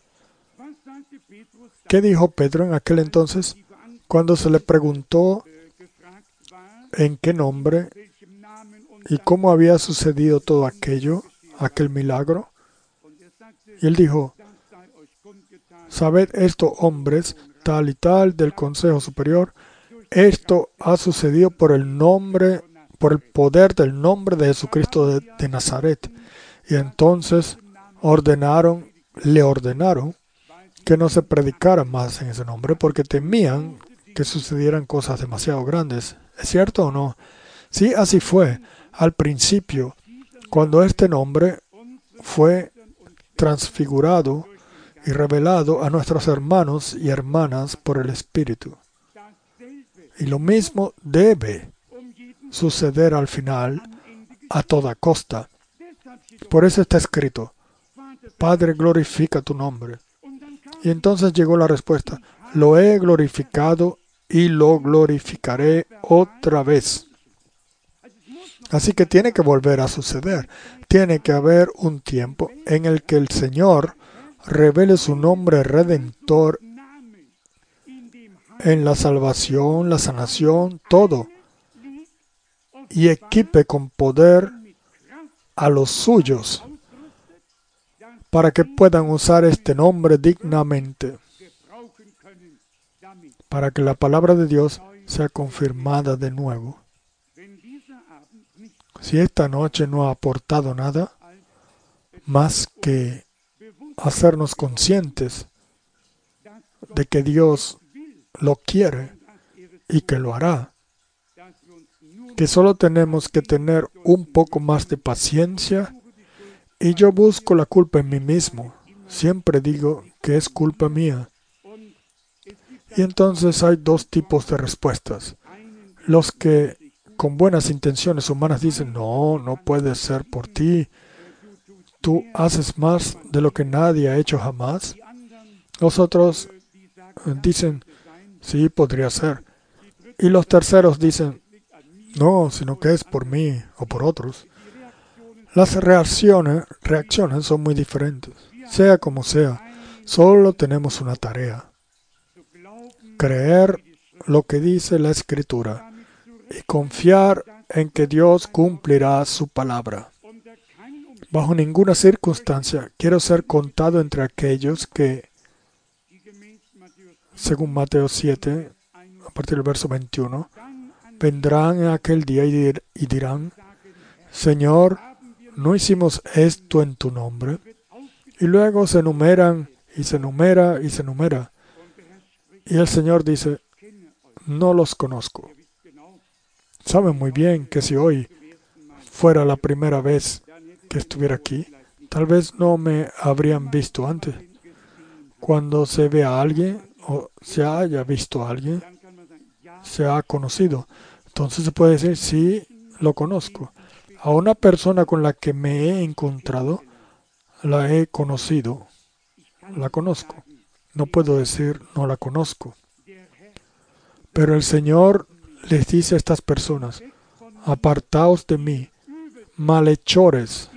¿Qué dijo Pedro en aquel entonces cuando se le preguntó en qué nombre y cómo había sucedido todo aquello, aquel milagro? Y él dijo, sabed esto, hombres, tal y tal del Consejo Superior, esto ha sucedido por el nombre, por el poder del nombre de Jesucristo de, de Nazaret. Y entonces ordenaron, le ordenaron que no se predicara más en ese nombre porque temían que sucedieran cosas demasiado grandes. ¿Es cierto o no? Sí, así fue. Al principio, cuando este nombre fue transfigurado y revelado a nuestros hermanos y hermanas por el Espíritu. Y lo mismo debe suceder al final, a toda costa. Por eso está escrito, Padre, glorifica tu nombre. Y entonces llegó la respuesta, lo he glorificado y lo glorificaré otra vez. Así que tiene que volver a suceder. Tiene que haber un tiempo en el que el Señor revele su nombre redentor en la salvación, la sanación, todo, y equipe con poder a los suyos para que puedan usar este nombre dignamente, para que la palabra de Dios sea confirmada de nuevo. Si esta noche no ha aportado nada más que hacernos conscientes de que Dios lo quiere y que lo hará, que solo tenemos que tener un poco más de paciencia, y yo busco la culpa en mí mismo. Siempre digo que es culpa mía. Y entonces hay dos tipos de respuestas. Los que con buenas intenciones humanas dicen, no, no puede ser por ti. Tú haces más de lo que nadie ha hecho jamás. Los otros dicen, sí, podría ser. Y los terceros dicen, no, sino que es por mí o por otros. Las reacciones, reacciones son muy diferentes. Sea como sea, solo tenemos una tarea: creer lo que dice la Escritura y confiar en que Dios cumplirá su palabra. Bajo ninguna circunstancia quiero ser contado entre aquellos que, según Mateo siete, a partir del verso veintiuno, vendrán en aquel día y, dir- y dirán, Señor, ¿no hicimos esto en tu nombre? Y luego se enumeran y se enumera y se enumera. Y el Señor dice, no los conozco. Saben muy bien que si hoy fuera la primera vez que estuviera aquí, tal vez no me habrían visto antes. Cuando se ve a alguien o se haya visto a alguien, se ha conocido. Entonces se puede decir, sí, lo conozco. A una persona con la que me he encontrado, la he conocido, la conozco. No puedo decir, no la conozco. Pero el Señor les dice a estas personas, apartaos de mí, malhechores,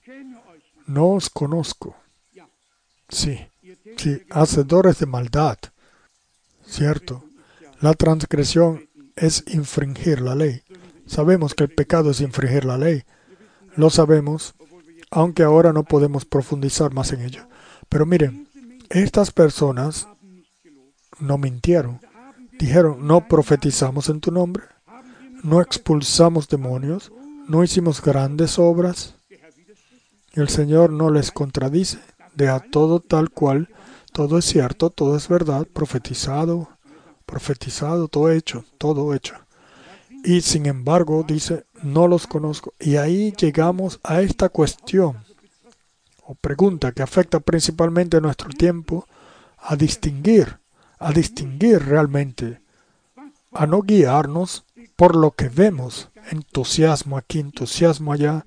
no os conozco. Sí, sí, hacedores de maldad. Cierto, la transgresión es infringir la ley. Sabemos que el pecado es infringir la ley. Lo sabemos, aunque ahora no podemos profundizar más en ello. Pero miren, estas personas no mintieron. Dijeron, no profetizamos en tu nombre, no expulsamos demonios, no hicimos grandes obras. Y el Señor no les contradice. Deja todo tal cual, todo es cierto, todo es verdad, profetizado, profetizado, todo hecho, todo hecho. Y sin embargo dice, no los conozco. Y ahí llegamos a esta cuestión o pregunta que afecta principalmente nuestro tiempo, a distinguir, a distinguir realmente, a no guiarnos por lo que vemos, entusiasmo aquí, entusiasmo allá.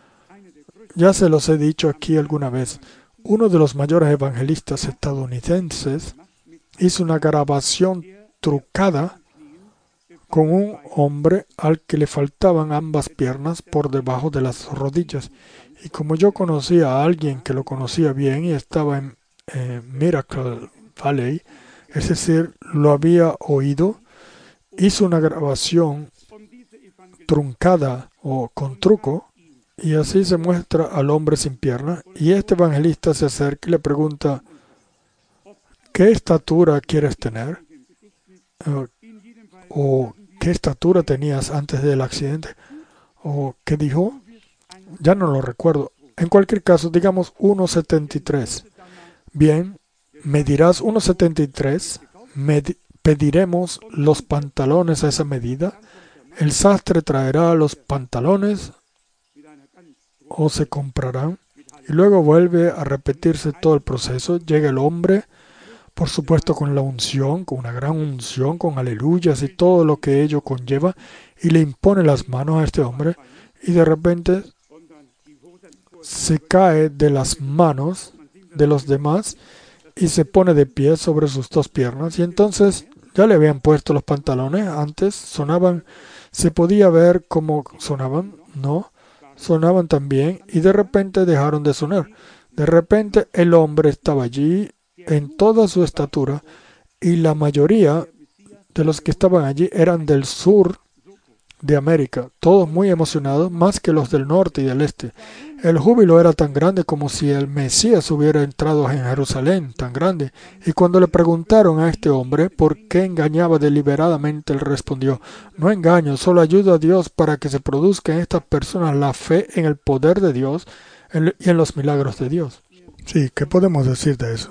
Ya se los he dicho aquí alguna vez, uno de los mayores evangelistas estadounidenses hizo una grabación trucada con un hombre al que le faltaban ambas piernas por debajo de las rodillas. Y como yo conocía a alguien que lo conocía bien y estaba en eh, Miracle Valley, es decir, lo había oído, hizo una grabación truncada o con truco, y así se muestra al hombre sin pierna. Y este evangelista se acerca y le pregunta, ¿qué estatura quieres tener? Uh, ¿O qué estatura tenías antes del accidente? ¿O qué dijo? Ya no lo recuerdo. En cualquier caso, digamos uno setenta y tres. Bien, medirás uno setenta y tres, med- pediremos los pantalones a esa medida, el sastre traerá los pantalones o se comprarán, y luego vuelve a repetirse todo el proceso. Llega el hombre, por supuesto con la unción, con una gran unción, con aleluyas y todo lo que ello conlleva, y le impone las manos a este hombre, y de repente se cae de las manos de los demás y se pone de pie sobre sus dos piernas. Y entonces ya le habían puesto los pantalones, antes sonaban, se podía ver cómo sonaban, no, sonaban también, y de repente dejaron de sonar. De repente el hombre estaba allí en toda su estatura, y la mayoría de los que estaban allí eran del sur de América, todos muy emocionados, más que los del norte y del este. El júbilo era tan grande como si el Mesías hubiera entrado en Jerusalén, tan grande. Y cuando le preguntaron a este hombre por qué engañaba deliberadamente, él respondió: no engaño, solo ayudo a Dios para que se produzca en estas personas la fe en el poder de Dios y en los milagros de Dios. Sí, ¿qué podemos decir de eso?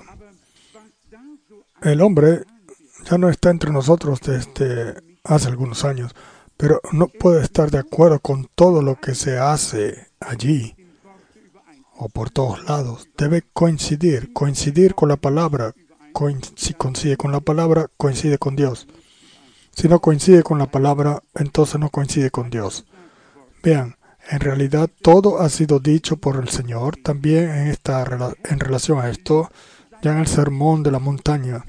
El hombre ya no está entre nosotros desde hace algunos años, pero no puede estar de acuerdo con todo lo que se hace allí o por todos lados. Debe coincidir, coincidir con la palabra. Coin- si coincide con la palabra, coincide con Dios. Si no coincide con la palabra, entonces no coincide con Dios. Vean, en realidad todo ha sido dicho por el Señor, también en, esta, en relación a esto, ya en el sermón de la montaña.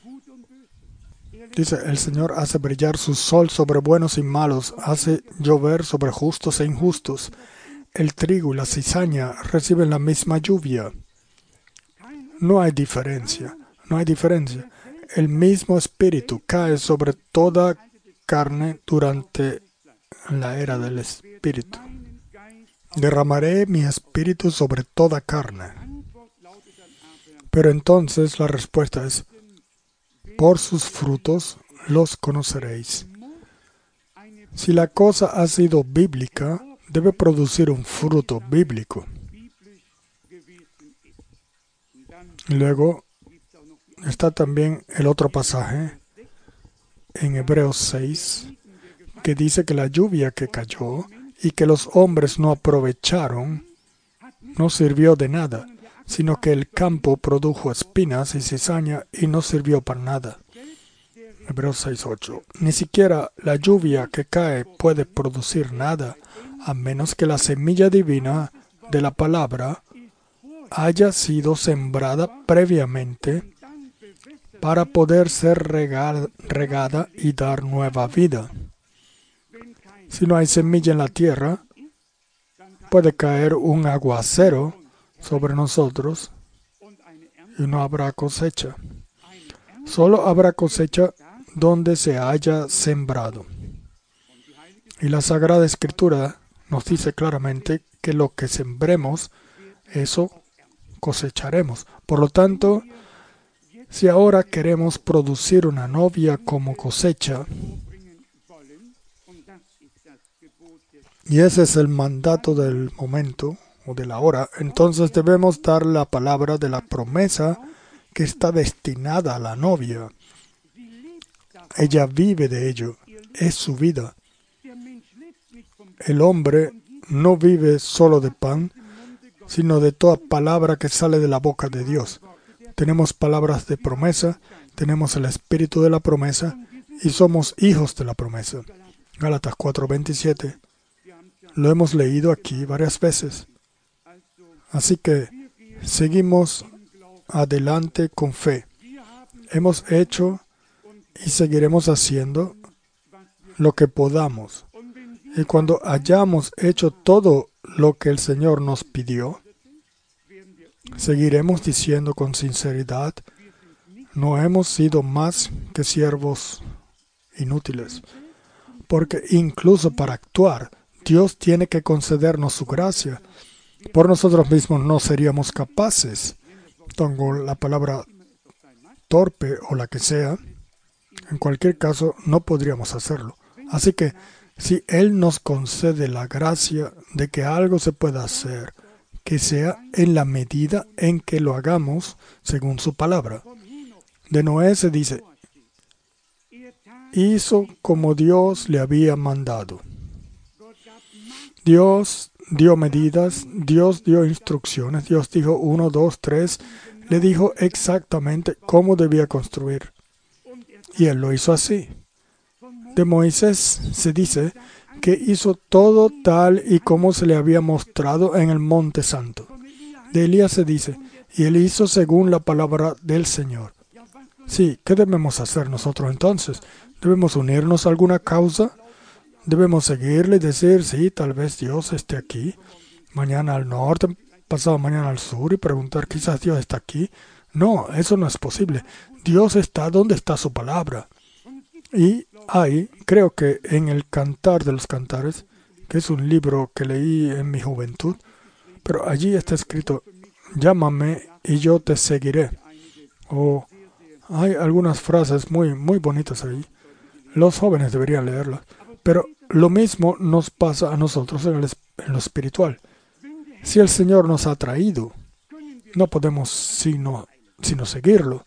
Dice, el Señor hace brillar su sol sobre buenos y malos, hace llover sobre justos e injustos. El trigo y la cizaña reciben la misma lluvia. No hay diferencia, no hay diferencia. El mismo Espíritu cae sobre toda carne durante la era del Espíritu. Derramaré mi Espíritu sobre toda carne. Pero entonces la respuesta es: por sus frutos los conoceréis. Si la cosa ha sido bíblica, debe producir un fruto bíblico. Luego está también el otro pasaje en Hebreos seis, que dice que la lluvia que cayó y que los hombres no aprovecharon no sirvió de nada, sino que el campo produjo espinas y cizaña y no sirvió para nada. Hebreos seis ocho. Ni siquiera la lluvia que cae puede producir nada, a menos que la semilla divina de la palabra haya sido sembrada previamente para poder ser regada, regada y dar nueva vida. Si no hay semilla en la tierra, puede caer un aguacero sobre nosotros y no habrá cosecha. Solo habrá cosecha donde se haya sembrado. Y la Sagrada Escritura nos dice claramente que lo que sembremos, eso cosecharemos. Por lo tanto, si ahora queremos producir una novia como cosecha, y ese es el mandato del momento o de la hora, entonces debemos dar la palabra de la promesa que está destinada a la novia. Ella vive de ello, es su vida. El hombre no vive solo de pan, sino de toda palabra que sale de la boca de Dios. Tenemos palabras de promesa, tenemos el espíritu de la promesa y somos hijos de la promesa. Gálatas cuatro veintisiete. Lo hemos leído aquí varias veces. Así que seguimos adelante con fe. Hemos hecho y seguiremos haciendo lo que podamos. Y cuando hayamos hecho todo lo que el Señor nos pidió, seguiremos diciendo con sinceridad: no hemos sido más que siervos inútiles. Porque incluso para actuar, Dios tiene que concedernos su gracia. Por nosotros mismos no seríamos capaces. Tengo la palabra torpe o la que sea. En cualquier caso, no podríamos hacerlo. Así que, si Él nos concede la gracia de que algo se pueda hacer, que sea en la medida en que lo hagamos según su palabra. De Noé se dice: hizo como Dios le había mandado. Dios dio medidas, Dios dio instrucciones, Dios dijo uno, dos, tres, le dijo exactamente cómo debía construir. Y él lo hizo así. De Moisés se dice que hizo todo tal y como se le había mostrado en el Monte Santo. De Elías se dice, y él hizo según la palabra del Señor. Sí, ¿qué debemos hacer nosotros entonces? ¿Debemos unirnos a alguna causa? ¿Debemos seguirle y decir, sí, tal vez Dios esté aquí, mañana al norte, pasado mañana al sur, y preguntar, quizás Dios está aquí? No, eso no es posible. Dios está donde está su palabra. Y hay, creo que en el Cantar de los Cantares, que es un libro que leí en mi juventud, pero allí está escrito, llámame y yo te seguiré. O hay algunas frases muy, muy bonitas ahí. Los jóvenes deberían leerlas. Pero lo mismo nos pasa a nosotros en, el, en lo espiritual. Si el Señor nos ha traído, no podemos sino, sino seguirlo.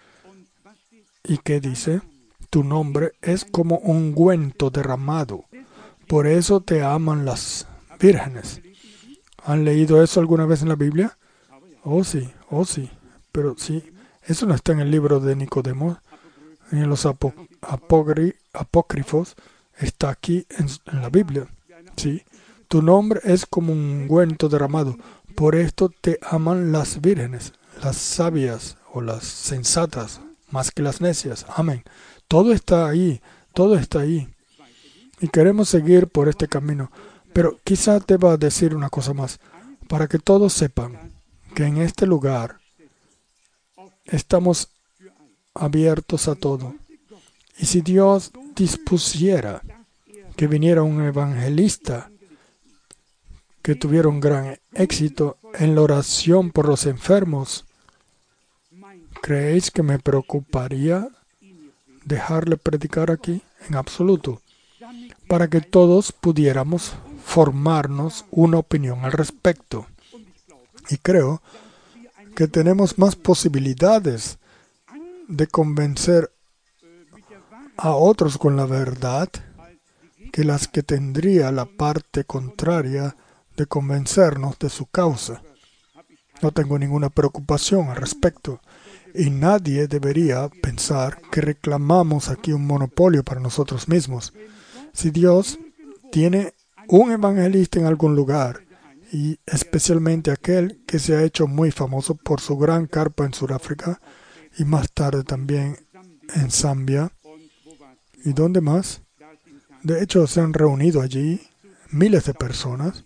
¿Y qué dice? Tu nombre es como un ungüento derramado. Por eso te aman las vírgenes. ¿Han leído eso alguna vez en la Biblia? Oh sí, oh sí. Pero sí, eso no está en el libro de Nicodemo, en los apo, apogri, apócrifos. Está aquí en, en la Biblia. Sí. Tu nombre es como un ungüento derramado. Por esto te aman las vírgenes, las sabias o las sensatas, más que las necias. Amén. Todo está ahí, todo está ahí. Y queremos seguir por este camino. Pero quizá te va a decir una cosa más, para que todos sepan que en este lugar estamos abiertos a todo. Y si Dios dispusiera que viniera un evangelista que tuviera un gran éxito en la oración por los enfermos, ¿creéis que me preocuparía dejarle predicar aquí? En absoluto. Para que todos pudiéramos formarnos una opinión al respecto. Y creo que tenemos más posibilidades de convencer a otros con la verdad que las que tendría la parte contraria de convencernos de su causa. No tengo ninguna preocupación al respecto. Y nadie debería pensar que reclamamos aquí un monopolio para nosotros mismos. Si Dios tiene un evangelista en algún lugar, y especialmente aquel que se ha hecho muy famoso por su gran carpa en Sudáfrica, y más tarde también en Zambia, ¿y dónde más? De hecho, se han reunido allí miles de personas,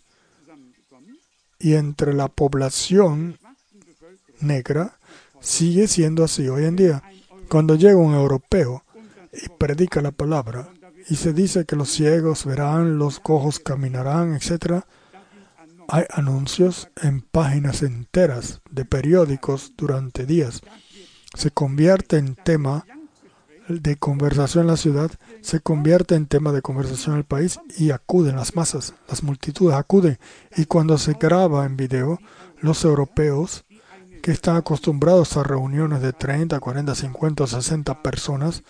y entre la población negra sigue siendo así hoy en día. Cuando llega un europeo y predica la palabra, y se dice que los ciegos verán, los cojos caminarán, etcétera, hay anuncios en páginas enteras de periódicos durante días. Se convierte en tema de conversación en la ciudad, se convierte en tema de conversación en el país y acuden las masas, las multitudes acuden. Y cuando se graba en video, los europeos que están acostumbrados a reuniones de treinta, cuarenta, cincuenta, sesenta personas,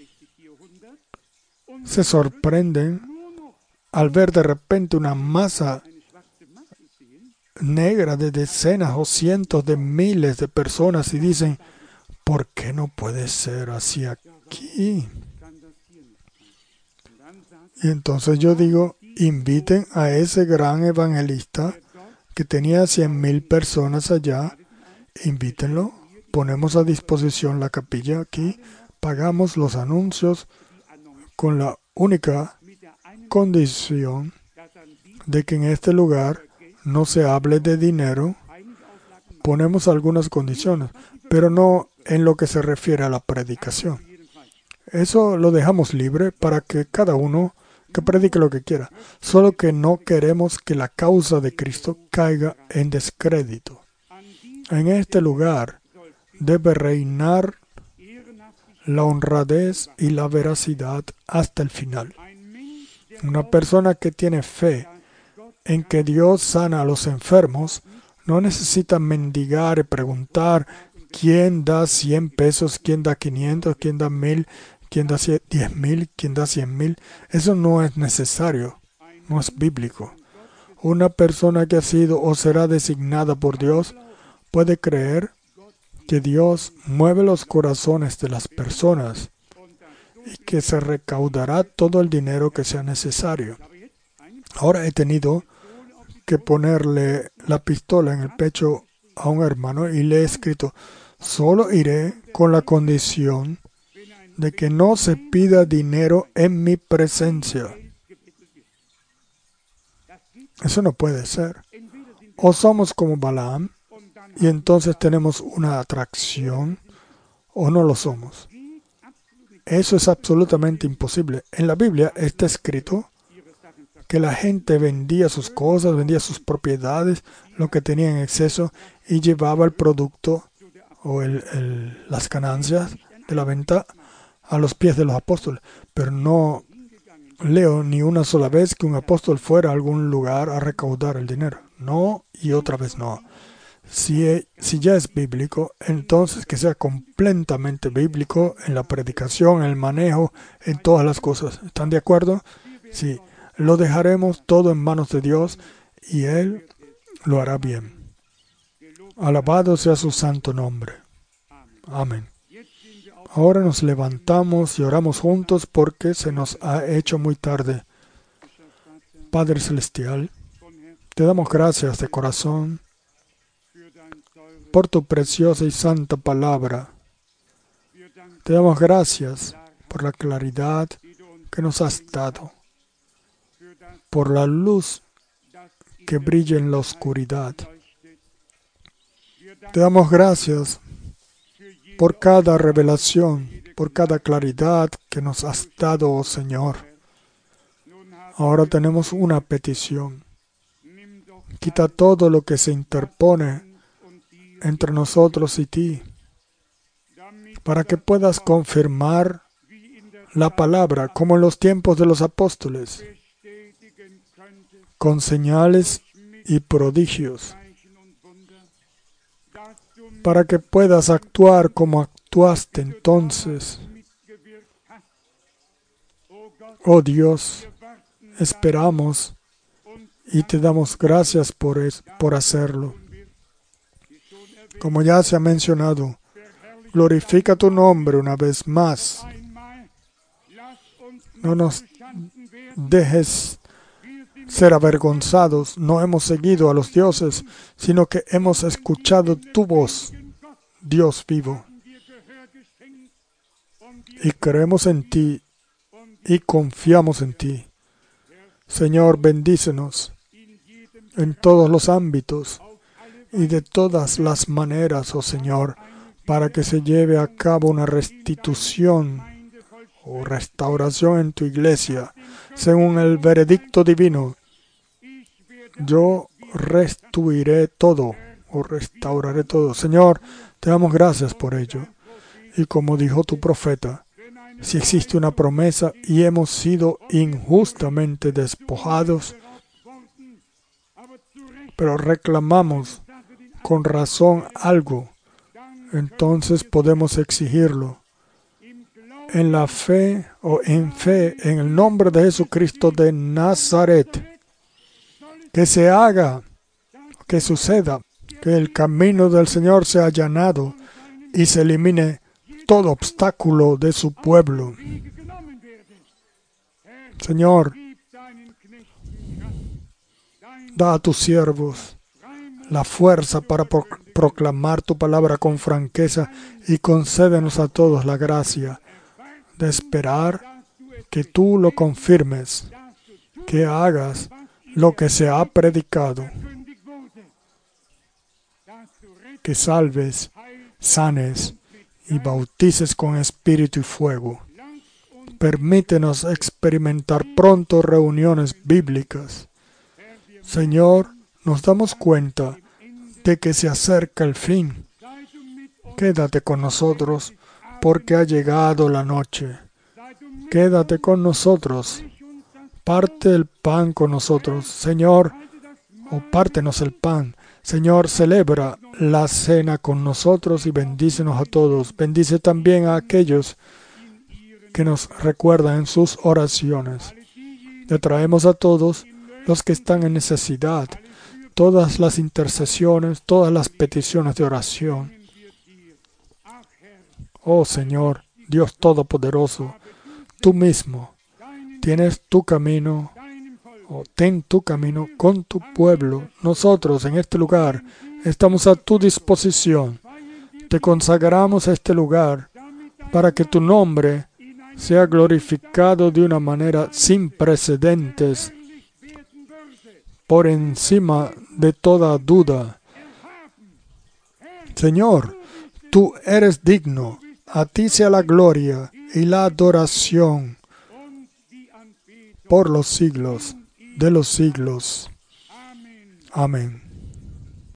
se sorprenden al ver de repente una masa negra de decenas o cientos de miles de personas y dicen, ¿por qué no puede ser así aquí? Y entonces yo digo, inviten a ese gran evangelista que tenía cien mil personas allá, invítenlo, ponemos a disposición la capilla aquí, pagamos los anuncios con la única condición de que en este lugar no se hable de dinero. Ponemos algunas condiciones, pero no en lo que se refiere a la predicación. Eso lo dejamos libre para que cada uno que predique lo que quiera. Solo que no queremos que la causa de Cristo caiga en descrédito. En este lugar debe reinar la honradez y la veracidad hasta el final. Una persona que tiene fe en que Dios sana a los enfermos no necesita mendigar y preguntar quién da cien pesos, quién da quinientos, quién da mil, quién da diez mil, quién da cien mil. Eso no es necesario, no es bíblico. Una persona que ha sido o será designada por Dios puede creer que Dios mueve los corazones de las personas y que se recaudará todo el dinero que sea necesario. Ahora he tenido que ponerle la pistola en el pecho a un hermano y le he escrito, solo iré con la condición de que no se pida dinero en mi presencia. Eso no puede ser. O somos como Balaam y entonces tenemos una atracción, o no lo somos. Eso es absolutamente imposible. En la Biblia está escrito que la gente vendía sus cosas, vendía sus propiedades, lo que tenía en exceso, y llevaba el producto o el, el, las ganancias de la venta a los pies de los apóstoles. Pero no leo ni una sola vez que un apóstol fuera a algún lugar a recaudar el dinero. No, y otra vez no. Si, si ya es bíblico, entonces que sea completamente bíblico en la predicación, en el manejo, en todas las cosas. ¿Están de acuerdo? Sí. Lo dejaremos todo en manos de Dios y Él lo hará bien. Alabado sea su santo nombre. Amén. Ahora nos levantamos y oramos juntos porque se nos ha hecho muy tarde. Padre Celestial, te damos gracias de corazón por tu preciosa y santa palabra. Te damos gracias por la claridad que nos has dado, por la luz que brilla en la oscuridad. Te damos gracias por cada revelación, por cada claridad que nos has dado, oh Señor. Ahora tenemos una petición. Quita todo lo que se interpone entre nosotros y ti, para que puedas confirmar la palabra, como en los tiempos de los apóstoles, con señales y prodigios, para que puedas actuar como actuaste entonces. Oh Dios, esperamos y te damos gracias por, es, por hacerlo. Como ya se ha mencionado, glorifica tu nombre una vez más. No nos dejes ser avergonzados. No hemos seguido a los dioses, sino que hemos escuchado tu voz, Dios vivo. Y creemos en ti y confiamos en ti. Señor, bendícenos en todos los ámbitos y de todas las maneras, oh Señor, para que se lleve a cabo una restitución o restauración en tu iglesia, según el veredicto divino. Yo restituiré todo, o restauraré todo. Señor, te damos gracias por ello. Y como dijo tu profeta, si existe una promesa y hemos sido injustamente despojados, pero reclamamos con razón algo, entonces podemos exigirlo. En la fe o en fe en el nombre de Jesucristo de Nazaret, que se haga, que suceda, que el camino del Señor sea allanado y se elimine todo obstáculo de su pueblo. Señor, da a tus siervos la fuerza para pro- proclamar tu palabra con franqueza y concédenos a todos la gracia de esperar que tú lo confirmes, que hagas lo que se ha predicado, que salves, sanes y bautices con espíritu y fuego. Permítenos experimentar pronto reuniones bíblicas. Señor, nos damos cuenta de que se acerca el fin. Quédate con nosotros, porque ha llegado la noche. Quédate con nosotros. Parte el pan con nosotros, Señor, o pártenos el pan. Señor, celebra la cena con nosotros y bendícenos a todos. Bendice también a aquellos que nos recuerdan en sus oraciones. Te traemos a todos los que están en necesidad, todas las intercesiones, todas las peticiones de oración. Oh Señor, Dios Todopoderoso, tú mismo tienes tu camino, o ten tu camino con tu pueblo. Nosotros en este lugar estamos a tu disposición. Te consagramos a este lugar para que tu nombre sea glorificado de una manera sin precedentes, por encima de toda duda. Señor, tú eres digno, a ti sea la gloria y la adoración por los siglos de los siglos. Amén.